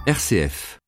RCF.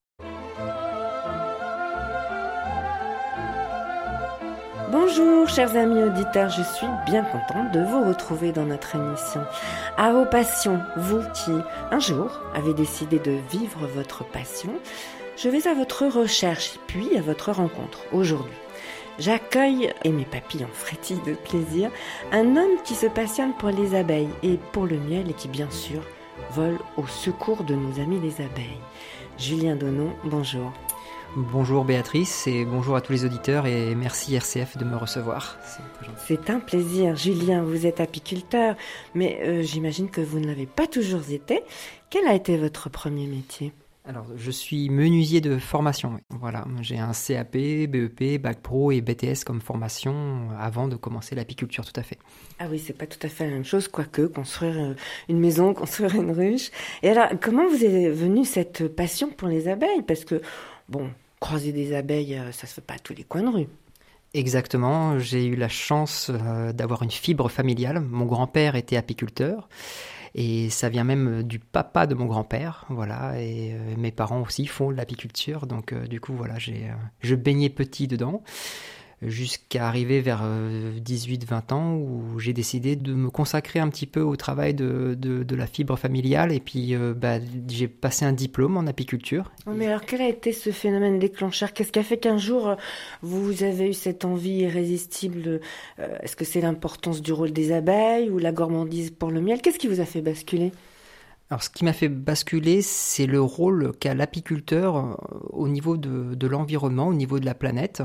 Bonjour chers amis auditeurs, je suis bien contente de vous retrouver dans notre émission. À vos passions, vous qui un jour avez décidé de vivre votre passion, je vais à votre recherche puis à votre rencontre aujourd'hui. J'accueille, et mes papilles en frétillent de plaisir, un homme qui se passionne pour les abeilles et pour le miel et qui bien sûr vole au secours de nos amis les abeilles. Julien Donnon, bonjour. Bonjour Béatrice et bonjour à tous les auditeurs et merci RCF de me recevoir. C'est un plaisir. Julien, vous êtes apiculteur, mais j'imagine que vous ne l'avez pas toujours été. Quel a été votre premier métier ? Alors, je suis menuisier de formation. Voilà, j'ai un CAP, BEP, Bac Pro et BTS comme formation avant de commencer l'apiculture, tout à fait. Ah oui, c'est pas tout à fait la même chose, quoique construire une maison, construire une ruche. Et alors, comment vous est venue cette passion pour les abeilles ? Parce que, bon, croiser des abeilles, ça se fait pas à tous les coins de rue. Exactement, j'ai eu la chance d'avoir une fibre familiale. Mon grand-père était apiculteur. Et ça vient même du papa de mon grand-père, voilà, et mes parents aussi font de l'apiculture, donc du coup, voilà, je baignais petit dedans, jusqu'à arriver vers 18-20 ans, où j'ai décidé de me consacrer un petit peu au travail de la fibre familiale, et puis j'ai passé un diplôme en apiculture. Mais alors, quel a été ce phénomène déclencheur ? Qu'est-ce qui a fait qu'un jour, vous avez eu cette envie irrésistible ? Est-ce que c'est l'importance du rôle des abeilles ou la gourmandise pour le miel ? Qu'est-ce qui vous a fait basculer ? Alors, ce qui m'a fait basculer, c'est le rôle qu'a l'apiculteur au niveau de l'environnement, au niveau de la planète,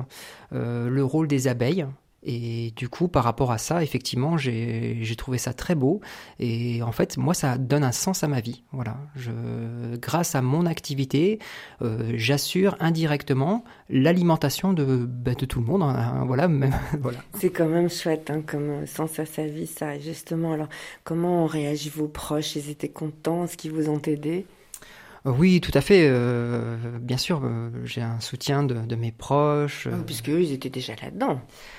le rôle des abeilles. Et du coup, par rapport à ça, effectivement, j'ai trouvé ça très beau. Et en fait, moi, ça donne un sens à ma vie. Voilà. Grâce à mon activité, j'assure indirectement l'alimentation de tout le monde. Hein, voilà, même, voilà. C'est quand même chouette, hein, comme sens à sa vie, ça. Justement, alors, comment ont réagi vos proches ? Ils étaient contents ? Est-ce qu'ils vous ont aidé ? Oui, tout à fait. Bien sûr, j'ai un soutien de mes proches. Puisque eux, ils étaient déjà là-dedans.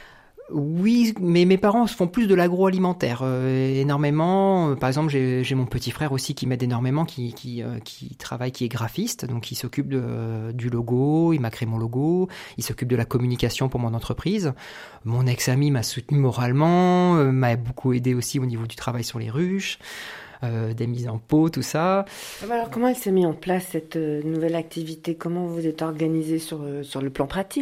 Oui, mais mes parents font plus de l'agroalimentaire, énormément. Par exemple, j'ai mon petit frère aussi qui m'aide énormément, qui travaille, qui est graphiste, donc il s'occupe du logo, il m'a créé mon logo, il s'occupe de la communication pour mon entreprise. Mon ex-ami m'a soutenu moralement, m'a beaucoup aidé aussi au niveau du travail sur les ruches. Des mises en pot, tout ça. Alors, comment elle s'est mise en place cette nouvelle activité ? Comment vous êtes organisé sur le plan pratique ?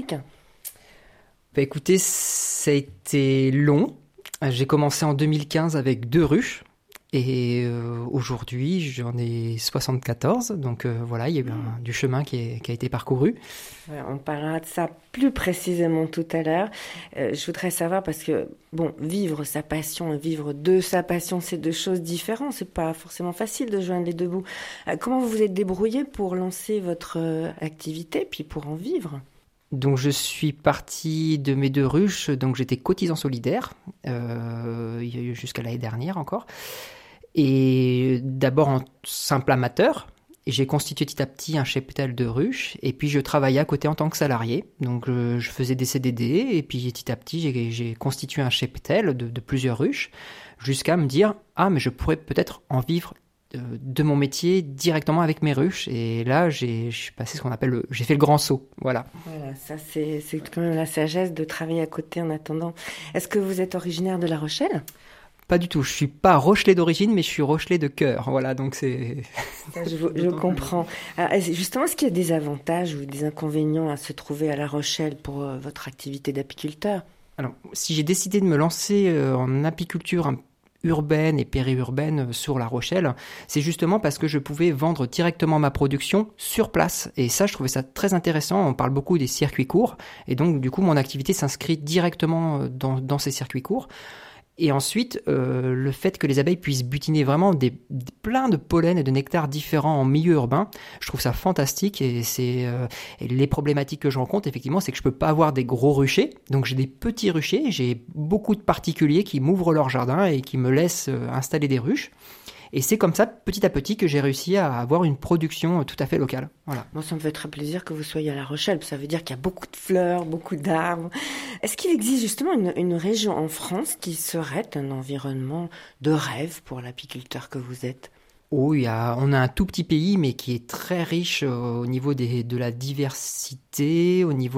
Écoutez, ça a été long. J'ai commencé en 2015 avec 2 ruches et aujourd'hui j'en ai 74. Donc voilà, il y a eu du chemin qui a été parcouru. Ouais, on parlera de ça plus précisément tout à l'heure. Je voudrais savoir parce que, bon, vivre sa passion et vivre de sa passion, c'est 2 choses différentes. C'est pas forcément facile de joindre les 2 bouts. Comment vous vous êtes débrouillé pour lancer votre activité puis pour en vivre ? Donc je suis parti de mes 2 ruches, donc j'étais cotisant solidaire, jusqu'à l'année dernière encore. Et d'abord en simple amateur, et j'ai constitué petit à petit un cheptel de ruches, et puis je travaillais à côté en tant que salarié. Donc je faisais des CDD, et puis petit à petit j'ai constitué un cheptel de plusieurs ruches, jusqu'à me dire « Ah, mais je pourrais peut-être en vivre de mon métier directement avec mes ruches ». Et là, je suis passé j'ai fait le grand saut, voilà. Voilà, ça c'est quand même la sagesse de travailler à côté en attendant. Est-ce que vous êtes originaire de La Rochelle ? Pas du tout, je suis pas rochelais d'origine, mais je suis rochelais de cœur, voilà, donc c'est... Je comprends. Alors, justement, est-ce qu'il y a des avantages ou des inconvénients à se trouver à La Rochelle pour votre activité d'apiculteur ? Alors, si j'ai décidé de me lancer en apiculture urbaine et périurbaine sur La Rochelle, c'est justement parce que je pouvais vendre directement ma production sur place. Et ça, je trouvais ça très intéressant. On parle beaucoup des circuits courts. Et donc, du coup, mon activité s'inscrit directement dans ces circuits courts. Et ensuite, le fait que les abeilles puissent butiner vraiment plein de pollen et de nectar différents en milieu urbain, je trouve ça fantastique. Et et les problématiques que je rencontre, effectivement, c'est que je peux pas avoir des gros ruchers. Donc j'ai des petits ruchers, j'ai beaucoup de particuliers qui m'ouvrent leur jardin et qui me laissent installer des ruches. Et c'est comme ça, petit à petit, que j'ai réussi à avoir une production tout à fait locale. Voilà. Moi, ça me fait très plaisir que vous soyez à La Rochelle. Ça veut dire qu'il y a beaucoup de fleurs, beaucoup d'arbres. Est-ce qu'il existe justement une région en France qui serait un environnement de rêve pour l'apiculteur que vous êtes ? Oh, on a un tout petit pays, mais qui est très riche au niveau de la diversité, au niveau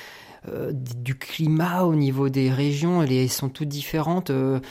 du climat, au niveau des régions. Elles sont toutes différentes.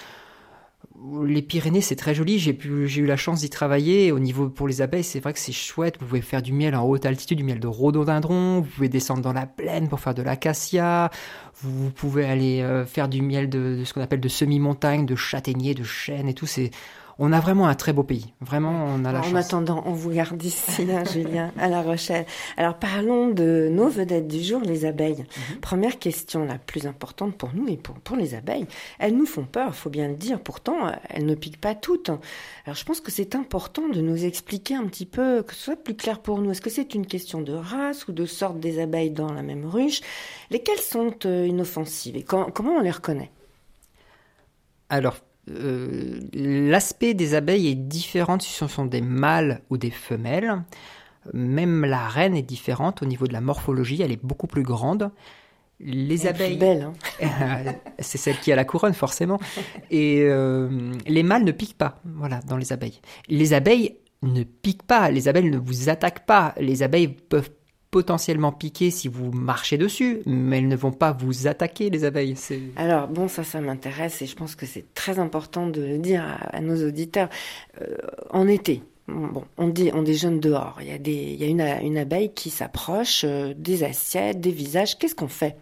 Les Pyrénées, c'est très joli. J'ai eu la chance d'y travailler. Au niveau pour les abeilles, c'est vrai que c'est chouette. Vous pouvez faire du miel en haute altitude, du miel de rhododendron. Vous pouvez descendre dans la plaine pour faire de l'acacia. Vous pouvez aller faire du miel de ce qu'on appelle de semi-montagne, de châtaignier, de chêne et tout. On a vraiment un très beau pays. Vraiment, on a la chance. En attendant, on vous garde ici, Julien, à La Rochelle. Alors, parlons de nos vedettes du jour, les abeilles. Première question, la plus importante pour nous et pour les abeilles. Elles nous font peur, il faut bien le dire. Pourtant, elles ne piquent pas toutes. Alors, je pense que c'est important de nous expliquer un petit peu, que ce soit plus clair pour nous. Est-ce que c'est une question de race ou de sorte des abeilles dans la même ruche? Lesquelles sont inoffensives et comment on les reconnaît? Alors, l'aspect des abeilles est différent si ce sont des mâles ou des femelles. Même la reine est différente au niveau de la morphologie, elle est beaucoup plus grande. Les abeilles, plus belle, c'est celle qui a la couronne forcément. Et les mâles ne piquent pas, voilà, dans les abeilles. Les abeilles ne piquent pas, les abeilles ne vous attaquent pas. Les abeilles peuvent potentiellement piquer si vous marchez dessus, mais elles ne vont pas vous attaquer, les abeilles. Alors, bon, ça m'intéresse et je pense que c'est très important de le dire à nos auditeurs. En été, bon, on déjeune dehors. Il y a une abeille qui s'approche des assiettes, des visages. Qu'est-ce qu'on fait?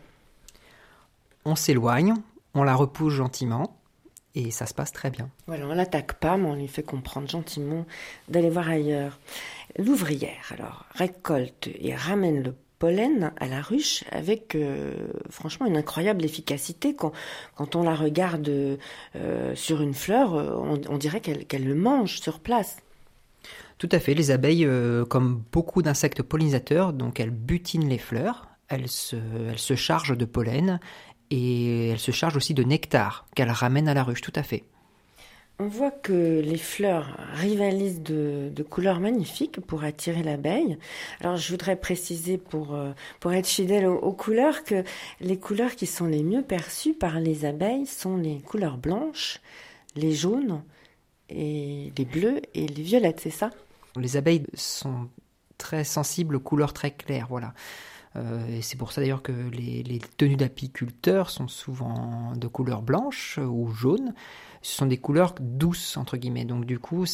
On s'éloigne, on la repousse gentiment et ça se passe très bien. Voilà, on l'attaque pas, mais on lui fait comprendre gentiment d'aller voir ailleurs. L'ouvrière, alors, récolte et ramène le pollen à la ruche avec, franchement, une incroyable efficacité. Quand on la regarde sur une fleur, on dirait qu'elle le mange sur place. Tout à fait. Les abeilles, comme beaucoup d'insectes pollinisateurs, donc elles butinent les fleurs, elles se chargent de pollen et elles se chargent aussi de nectar qu'elles ramènent à la ruche, tout à fait. On voit que les fleurs rivalisent de couleurs magnifiques pour attirer l'abeille. Alors, je voudrais préciser pour être fidèle aux couleurs que les couleurs qui sont les mieux perçues par les abeilles sont les couleurs blanches, les jaunes, et les bleus et les violettes, c'est ça? Les abeilles sont très sensibles aux couleurs très claires, voilà. Et c'est pour ça d'ailleurs que les tenues d'apiculteurs sont souvent de couleur blanche ou jaune. Ce sont des couleurs douces, entre guillemets. Donc du coup,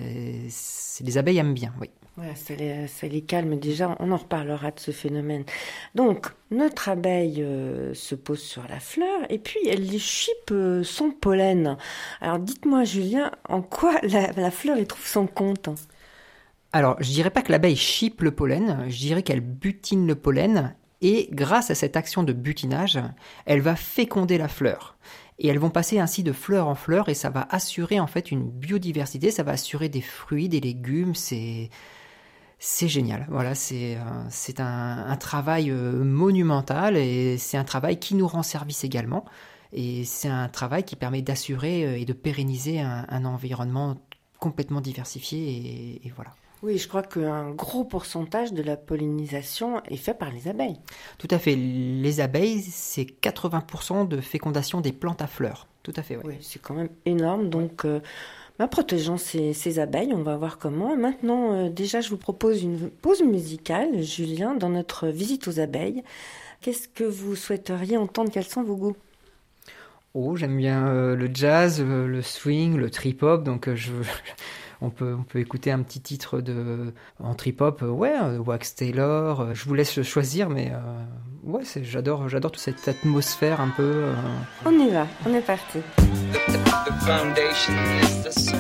les abeilles aiment bien, oui. Ouais, ça les calme déjà. On en reparlera de ce phénomène. Donc, notre abeille se pose sur la fleur et puis elle lui chipe son pollen. Alors dites-moi, Julien, en quoi la fleur y trouve son compte? Alors, je dirais pas que l'abeille chipe le pollen, je dirais qu'elle butine le pollen et grâce à cette action de butinage, elle va féconder la fleur. Et elles vont passer ainsi de fleur en fleur et ça va assurer en fait une biodiversité, ça va assurer des fruits, des légumes, c'est génial. Voilà, c'est un travail monumental et c'est un travail qui nous rend service également. Et c'est un travail qui permet d'assurer et de pérenniser un environnement complètement diversifié et voilà. Oui, je crois qu'un gros pourcentage de la pollinisation est fait par les abeilles. Tout à fait. Les abeilles, c'est 80% de fécondation des plantes à fleurs. Tout à fait, oui. Oui, c'est quand même énorme. Donc, protégeons ces abeilles. On va voir comment. Maintenant, déjà, je vous propose une pause musicale, Julien, dans notre visite aux abeilles. Qu'est-ce que vous souhaiteriez entendre? Quels sont vos goûts? Oh, j'aime bien le jazz, le swing, le trip-hop. Donc, on peut écouter un petit titre en trip-hop, Wax Taylor. Je vous laisse choisir, mais j'adore toute cette atmosphère un peu. On y va, on est parti. The foundation is the soul.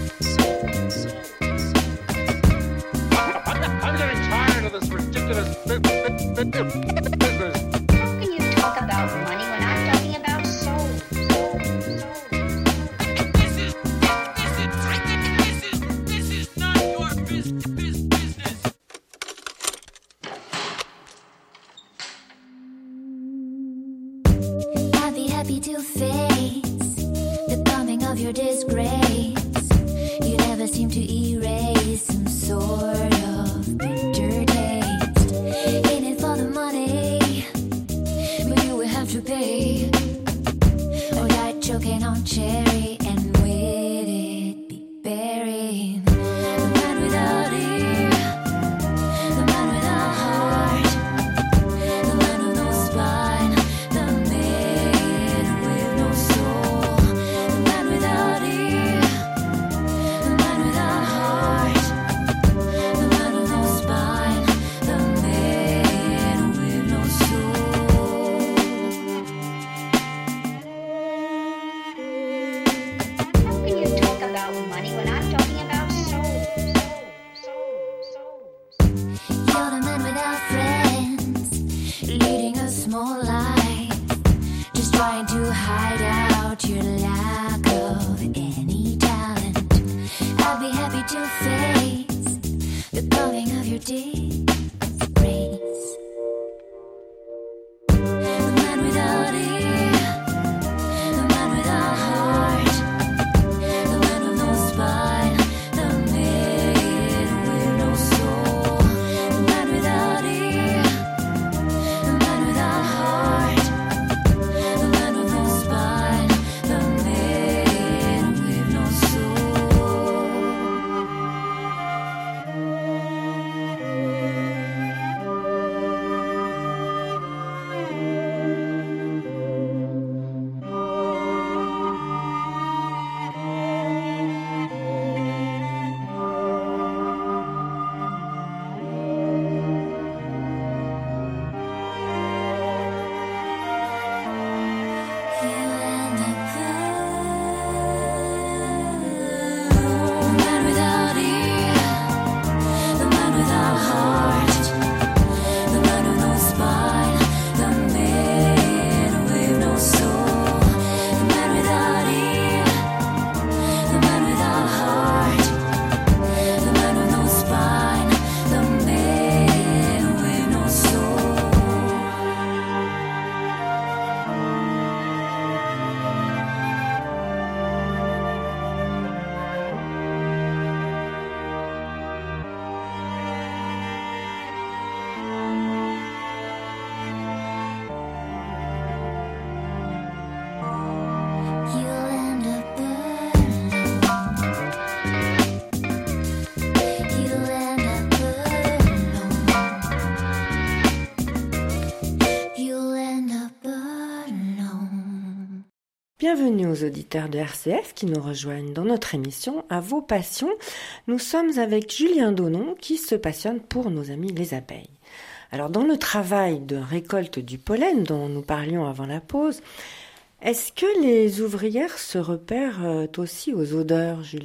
I'm getting tired of this ridiculous business. How can you talk about money when I'm talking about soul? Happy to face the coming of your disgrace. You never seem to erase your deep breeze. The man without ear, the man without heart, the man with no spine, the man with no soul. The man without ear, the man without heart, the man with no spine, the man with no soul. You'll end up alone. You'll end up alone. You'll end up alone. Bienvenue aux auditeurs de RCF qui nous rejoignent dans notre émission À vos passions. Nous sommes avec Julien Donnon qui se passionne pour nos amis les abeilles. Alors dans le travail de récolte du pollen dont nous parlions avant la pause, est-ce que les ouvrières se repèrent aussi aux odeurs, Julien ?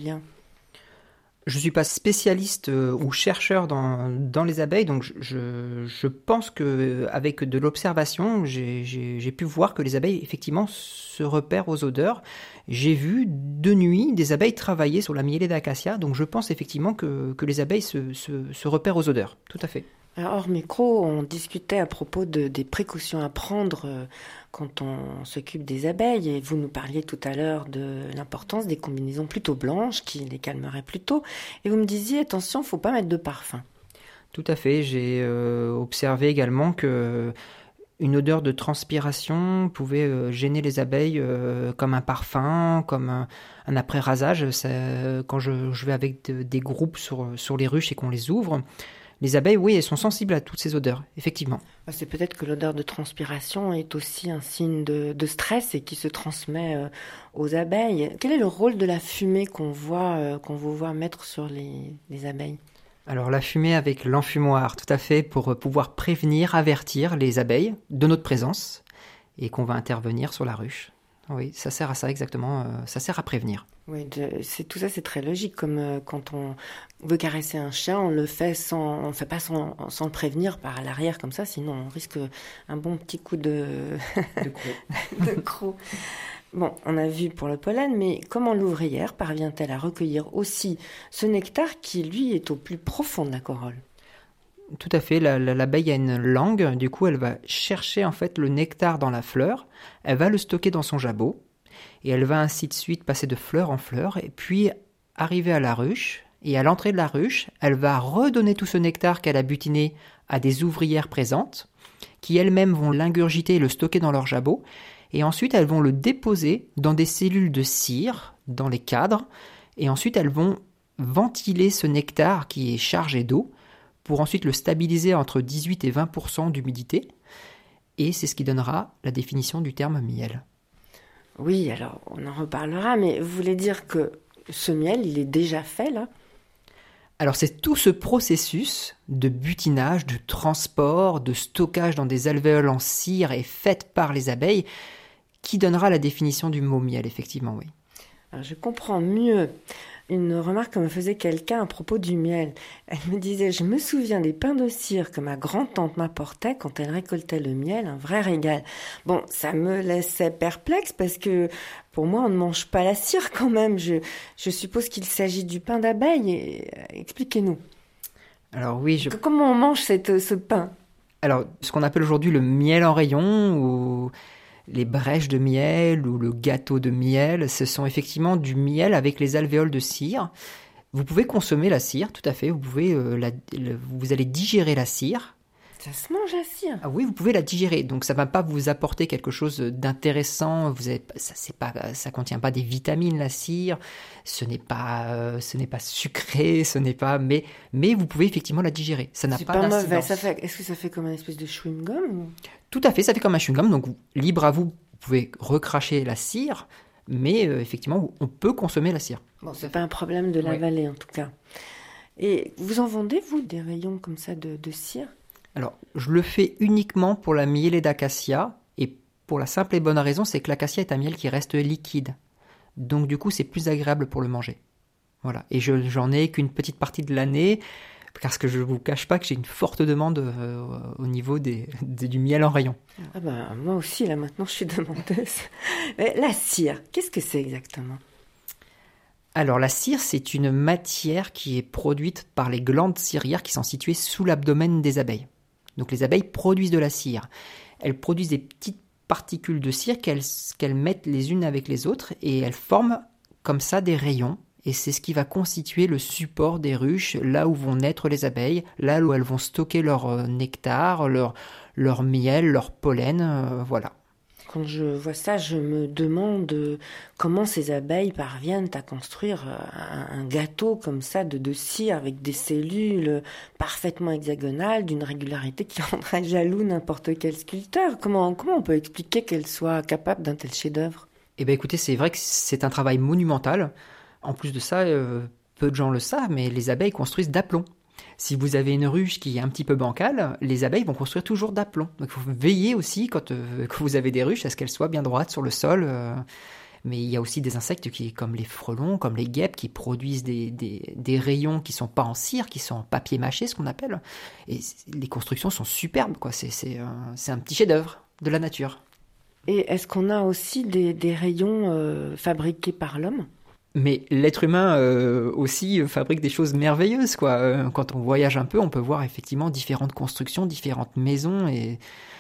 Je suis pas spécialiste ou chercheur dans les abeilles, donc je pense que avec de l'observation, j'ai pu voir que les abeilles effectivement se repèrent aux odeurs. J'ai vu de nuit des abeilles travailler sur la mielée d'acacia, donc je pense effectivement que les abeilles se repèrent aux odeurs, tout à fait. Alors, hors micro, on discutait à propos des précautions à prendre quand on s'occupe des abeilles. Et vous nous parliez tout à l'heure de l'importance des combinaisons plutôt blanches qui les calmeraient plutôt. Et vous me disiez, attention, faut pas mettre de parfum. Tout à fait. J'ai observé également que une odeur de transpiration pouvait gêner les abeilles comme un parfum, comme un après-rasage. Quand je vais avec des groupes sur les ruches et qu'on les ouvre, les abeilles, oui, elles sont sensibles à toutes ces odeurs, effectivement. C'est peut-être que l'odeur de transpiration est aussi un signe de stress et qui se transmet aux abeilles. Quel est le rôle de la fumée qu'on vous voit mettre sur les abeilles ? Alors la fumée avec l'enfumoir, tout à fait, pour pouvoir prévenir, avertir les abeilles de notre présence et qu'on va intervenir sur la ruche. Oui, ça sert à ça exactement, ça sert à prévenir. Oui, tout ça c'est très logique, comme quand on veut caresser un chien, on le fait on le fait pas sans le prévenir par l'arrière comme ça, sinon on risque un bon petit coup de croc. de croc. Bon, on a vu pour le pollen, mais comment l'ouvrière parvient-elle à recueillir aussi ce nectar qui, lui, est au plus profond de la corolle ? Tout à fait, l'abeille a une langue, du coup elle va chercher en fait le nectar dans la fleur, elle va le stocker dans son jabot, et elle va ainsi de suite passer de fleur en fleur, et puis arriver à la ruche, et à l'entrée de la ruche, elle va redonner tout ce nectar qu'elle a butiné à des ouvrières présentes, qui elles-mêmes vont l'ingurgiter et le stocker dans leur jabot, et ensuite elles vont le déposer dans des cellules de cire, dans les cadres, et ensuite elles vont ventiler ce nectar qui est chargé d'eau, pour ensuite le stabiliser entre 18 et 20% d'humidité, et c'est ce qui donnera la définition du terme miel. Oui, alors on en reparlera, mais vous voulez dire que ce miel, il est déjà fait là ? Alors c'est tout ce processus de butinage, de transport, de stockage dans des alvéoles en cire et fait par les abeilles qui donnera la définition du mot miel, effectivement, oui. Alors, je comprends mieux une remarque que me faisait quelqu'un à propos du miel. Elle me disait, je me souviens des pains de cire que ma grand-tante m'apportait quand elle récoltait le miel, un vrai régal. Bon, ça me laissait perplexe parce que pour moi, on ne mange pas la cire quand même. Je suppose qu'il s'agit du pain d'abeille. Expliquez-nous. Alors oui, Comment on mange ce pain? alors ce qu'on appelle aujourd'hui le miel en rayon ou les brèches de miel ou le gâteau de miel, ce sont effectivement du miel avec les alvéoles de cire. Vous pouvez consommer la cire, tout à fait. Vous pouvez, vous allez digérer la cire. Ça se mange la cire. Ah oui, vous pouvez la digérer. Donc ça va pas vous apporter quelque chose d'intéressant. Ça contient pas des vitamines, la cire. Ce n'est pas sucré, mais vous pouvez effectivement la digérer. Ça n'a C'est pas pas mauvais. d'incidence. Est-ce que ça fait comme une espèce de chewing-gum ou- Tout à fait, ça fait comme un chewing-gum. Donc libre à vous. Vous pouvez recracher la cire, mais effectivement, on peut consommer la cire. Bon, c'est pas un problème de l'avaler en tout cas. Et vous en vendez, vous, des rayons comme ça de cire? Alors, je le fais uniquement pour la mielée d'acacia, et pour la simple et bonne raison, c'est que l'acacia est un miel qui reste liquide. Donc du coup, c'est plus agréable pour le manger. Voilà. Et j'en ai qu'une petite partie de l'année, parce que je ne vous cache pas que j'ai une forte demande au niveau du miel en rayon. Ah bah, moi aussi, là, maintenant, je suis demandeuse. Mais la cire, qu'est-ce que c'est exactement? Alors la cire, c'est une matière qui est produite par les glandes cirières qui sont situées sous l'abdomen des abeilles. Donc les abeilles produisent de la cire. Elles produisent des petites particules de cire qu'elles mettent les unes avec les autres et elles forment comme ça des rayons. Et c'est ce qui va constituer le support des ruches, là où vont naître les abeilles, là où elles vont stocker leur nectar, leur miel, leur pollen, voilà. Quand je vois ça, je me demande comment ces abeilles parviennent à construire un gâteau comme ça de cire avec des cellules parfaitement hexagonales, d'une régularité qui rendrait jaloux n'importe quel sculpteur. Comment on peut expliquer qu'elles soient capables d'un tel chef-d'œuvre? Eh bien écoutez, c'est vrai que c'est un travail monumental. En plus de ça, peu de gens le savent, mais les abeilles construisent d'aplomb. Si vous avez une ruche qui est un petit peu bancale, les abeilles vont construire toujours d'aplomb. Donc il faut veiller aussi quand vous avez des ruches à ce qu'elles soient bien droites sur le sol. Mais il y a aussi des insectes comme les frelons, comme les guêpes, qui produisent des rayons qui sont pas en cire, qui sont en papier mâché, ce qu'on appelle. Et les constructions sont superbes, quoi. C'est un petit chef-d'œuvre de la nature. Et est-ce qu'on a aussi des rayons fabriqués par l'homme? Mais l'être humain aussi fabrique des choses merveilleuses, quoi. Quand on voyage un peu, on peut voir effectivement différentes constructions, différentes maisons, et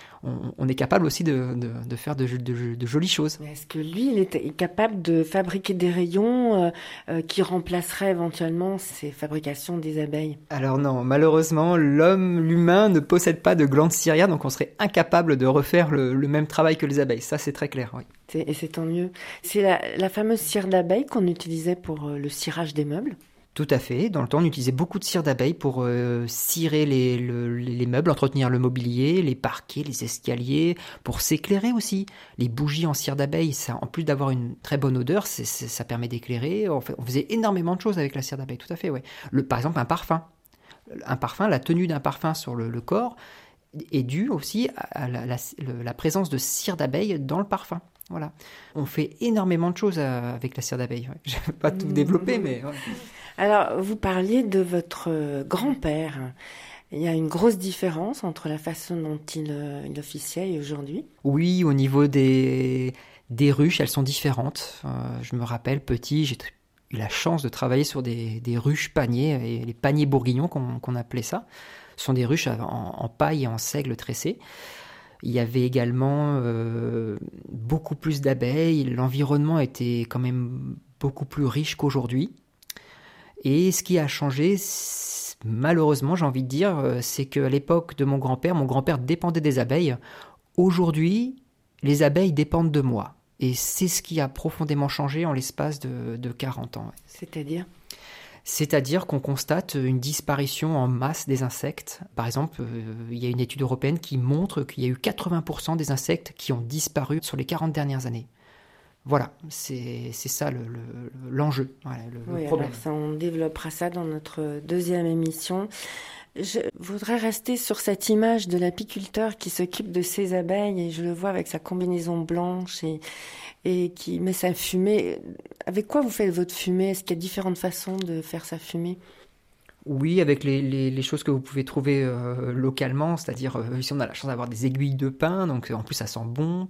on est capable aussi de faire de jolies choses. Mais est-ce que lui, il est capable de fabriquer des rayons qui remplaceraient éventuellement ces fabrications des abeilles? Alors non, malheureusement, l'humain ne possède pas de glandes cirières, donc on serait incapable de refaire le même travail que les abeilles. Ça, c'est très clair, oui. Et c'est tant mieux. C'est la fameuse cire d'abeille qu'on utilisait pour le cirage des meubles. Tout à fait. Dans le temps, on utilisait beaucoup de cire d'abeille pour cirer les meubles, entretenir le mobilier, les parquets, les escaliers, pour s'éclairer aussi. Les bougies en cire d'abeille, ça, en plus d'avoir une très bonne odeur, ça permet d'éclairer. On faisait énormément de choses avec la cire d'abeille, tout à fait, ouais. Par exemple, un parfum. La tenue d'un parfum sur le corps est due aussi à la présence de cire d'abeille dans le parfum. Voilà. On fait énormément de choses avec la cire d'abeille. Ouais. Je ne vais pas tout développer, mais... Ouais. Alors, vous parliez de votre grand-père. Il y a une grosse différence entre la façon dont il officiait et aujourd'hui. Oui, au niveau des ruches, elles sont différentes. Je me rappelle, petit, j'ai eu la chance de travailler sur des ruches paniers, et les paniers bourguignons qu'on appelait ça. Ce sont des ruches en paille et en seigle tressé. Il y avait également beaucoup plus d'abeilles. L'environnement était quand même beaucoup plus riche qu'aujourd'hui. Et ce qui a changé, malheureusement, j'ai envie de dire, c'est qu'à l'époque de mon grand-père dépendait des abeilles. Aujourd'hui, les abeilles dépendent de moi. Et c'est ce qui a profondément changé en l'espace de 40 ans. Ouais. C'est-à-dire qu'on constate une disparition en masse des insectes. Par exemple, il y a une étude européenne qui montre qu'il y a eu 80% des insectes qui ont disparu sur les 40 dernières années. Voilà, c'est ça l'enjeu, voilà, le problème. Alors ça, on développera ça dans notre deuxième émission. Je voudrais rester sur cette image de l'apiculteur qui s'occupe de ses abeilles, et je le vois avec sa combinaison blanche et qui met sa fumée. Avec quoi vous faites votre fumée? Est-ce qu'il y a différentes façons de faire sa fumée? Oui, avec les choses que vous pouvez trouver localement, c'est-à-dire ici on a la chance d'avoir des aiguilles de pin, donc en plus ça sent bon.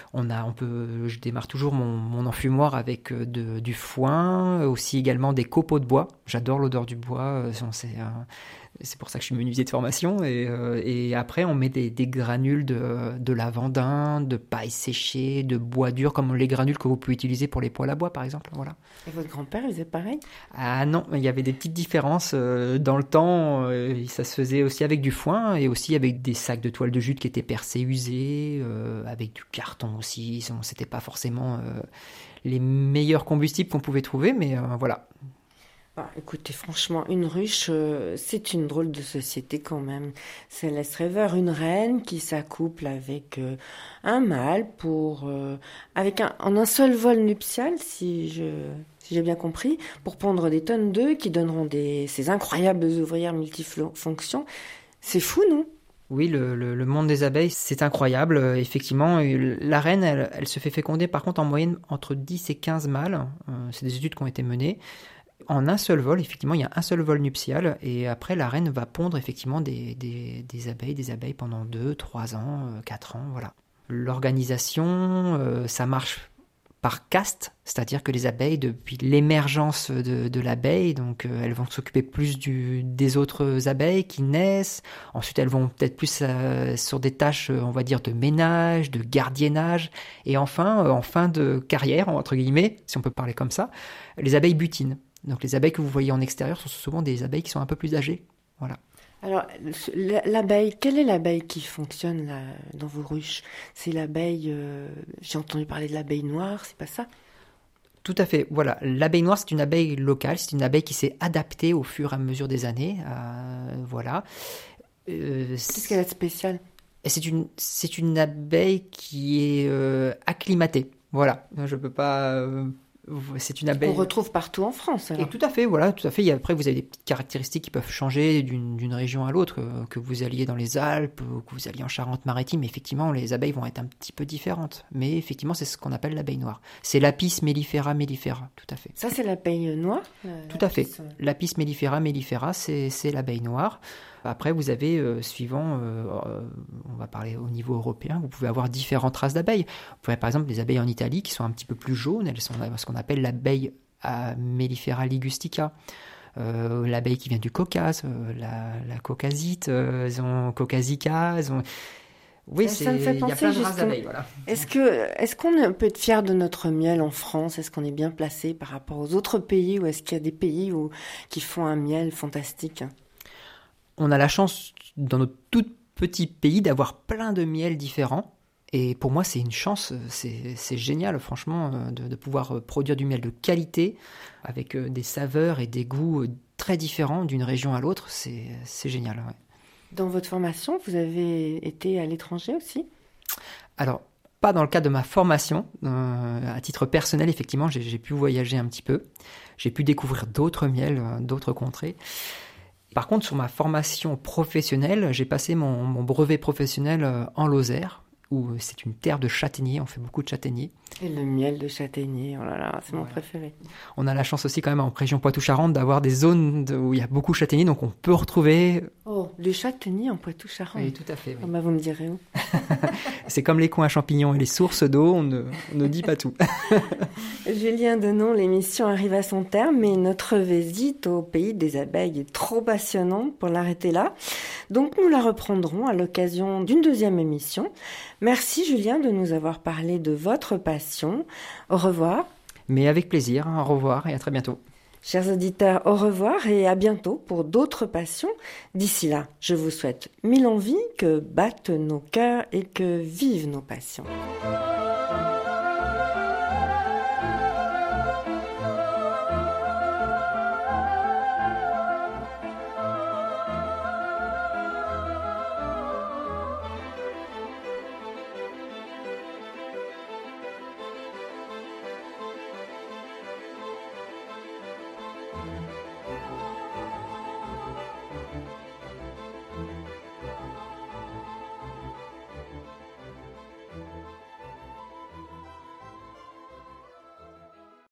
Je démarre toujours mon enfumoir avec du foin, aussi également des copeaux de bois. J'adore l'odeur du bois, C'est pour ça que je suis menuisier de formation. Et après, on met des granules de lavandin, de paille séchée, de bois dur, comme les granules que vous pouvez utiliser pour les poêles à bois, par exemple. Voilà. Et votre grand-père, il faisait pareil? Ah non, il y avait des petites différences dans le temps. Ça se faisait aussi avec du foin et aussi avec des sacs de toile de jute qui étaient percés, usés, avec du carton aussi. C'était pas forcément les meilleurs combustibles qu'on pouvait trouver, mais voilà. Ah, écoutez, franchement, une ruche, c'est une drôle de société quand même. Ça laisse rêveur une reine qui s'accouple avec un mâle en un seul vol nuptial, si j'ai bien compris, pour pondre des tonnes d'œufs qui donneront ces incroyables ouvrières multifonctions. C'est fou, non? Oui, le monde des abeilles, c'est incroyable. Effectivement, la reine, elle se fait féconder par contre en moyenne entre 10 et 15 mâles. C'est des études qui ont été menées. En un seul vol, effectivement, il y a un seul vol nuptial. Et après, la reine va pondre effectivement des abeilles pendant 2, 3 ans, 4 ans. Voilà. L'organisation, ça marche par caste, c'est-à-dire que les abeilles, depuis l'émergence de l'abeille, donc elles vont s'occuper plus des autres abeilles qui naissent. Ensuite, elles vont peut-être plus sur des tâches, on va dire, de ménage, de gardiennage. Et enfin, en fin de carrière, entre guillemets, si on peut parler comme ça, les abeilles butinent. Donc les abeilles que vous voyez en extérieur sont souvent des abeilles qui sont un peu plus âgées. Voilà. Alors, l'abeille, quelle est l'abeille qui fonctionne là, dans vos ruches? C'est l'abeille, j'ai entendu parler de l'abeille noire, c'est pas ça? Tout à fait, voilà. L'abeille noire, c'est une abeille locale, c'est une abeille qui s'est adaptée au fur et à mesure des années. Voilà. Qu'est-ce qu'elle a de spécial? C'est une abeille qui est acclimatée. Voilà, je peux pas... c'est une abeille... On retrouve partout en France, alors. Et tout à fait, voilà, tout à fait. Après, vous avez des petites caractéristiques qui peuvent changer d'une région à l'autre, que vous alliez dans les Alpes, ou que vous alliez en Charente-Maritime. Effectivement, les abeilles vont être un petit peu différentes. Mais effectivement, c'est ce qu'on appelle l'abeille noire. C'est l'Apis mellifera mellifera, tout à fait. Ça, c'est l'abeille noire? Tout à fait. L'Apis mellifera mellifera, c'est l'abeille noire. Après, vous avez, suivant, on va parler au niveau européen, vous pouvez avoir différentes races d'abeilles. Vous pouvez, par exemple, les abeilles en Italie qui sont un petit peu plus jaunes, elles sont ce qu'on appelle l'abeille mellifera ligustica. L'abeille qui vient du Caucase, la caucasite, caucasica, oui, ça me fait il y a penser plein de juste races d'abeilles, voilà. Est-ce qu'on peut être fier de notre miel en France? Est-ce qu'on est bien placé par rapport aux autres pays, ou est-ce qu'il y a des pays qui font un miel fantastique? On a la chance, dans notre tout petit pays, d'avoir plein de miels différents. Et pour moi, c'est une chance, c'est génial, franchement, de pouvoir produire du miel de qualité, avec des saveurs et des goûts très différents d'une région à l'autre. C'est génial, ouais. Dans votre formation, vous avez été à l'étranger aussi? Alors, pas dans le cadre de ma formation. À titre personnel, effectivement, j'ai pu voyager un petit peu. J'ai pu découvrir d'autres miels, d'autres contrées. Par contre, sur ma formation professionnelle, j'ai passé mon brevet professionnel en Lozère, où c'est une terre de châtaigniers, on fait beaucoup de châtaigniers. Et le miel de châtaignier, oh là là, c'est mon préféré. On a la chance aussi quand même en région Poitou-Charentes d'avoir des zones où il y a beaucoup de châtaigniers, donc on peut retrouver... Oh, le châtaignier en Poitou-Charentes. Oui, tout à fait. Oui. Oh, bah, vous me direz où? C'est comme les coins à champignons et les sources d'eau, on ne dit pas tout. Julien Denon, l'émission arrive à son terme, mais notre visite au pays des abeilles est trop passionnante pour l'arrêter là. Donc nous la reprendrons à l'occasion d'une deuxième émission. Merci Julien de nous avoir parlé de votre passion. Au revoir. Mais avec plaisir, au revoir et à très bientôt. Chers auditeurs, au revoir et à bientôt pour d'autres passions. D'ici là, je vous souhaite mille envies, que battent nos cœurs et que vivent nos passions.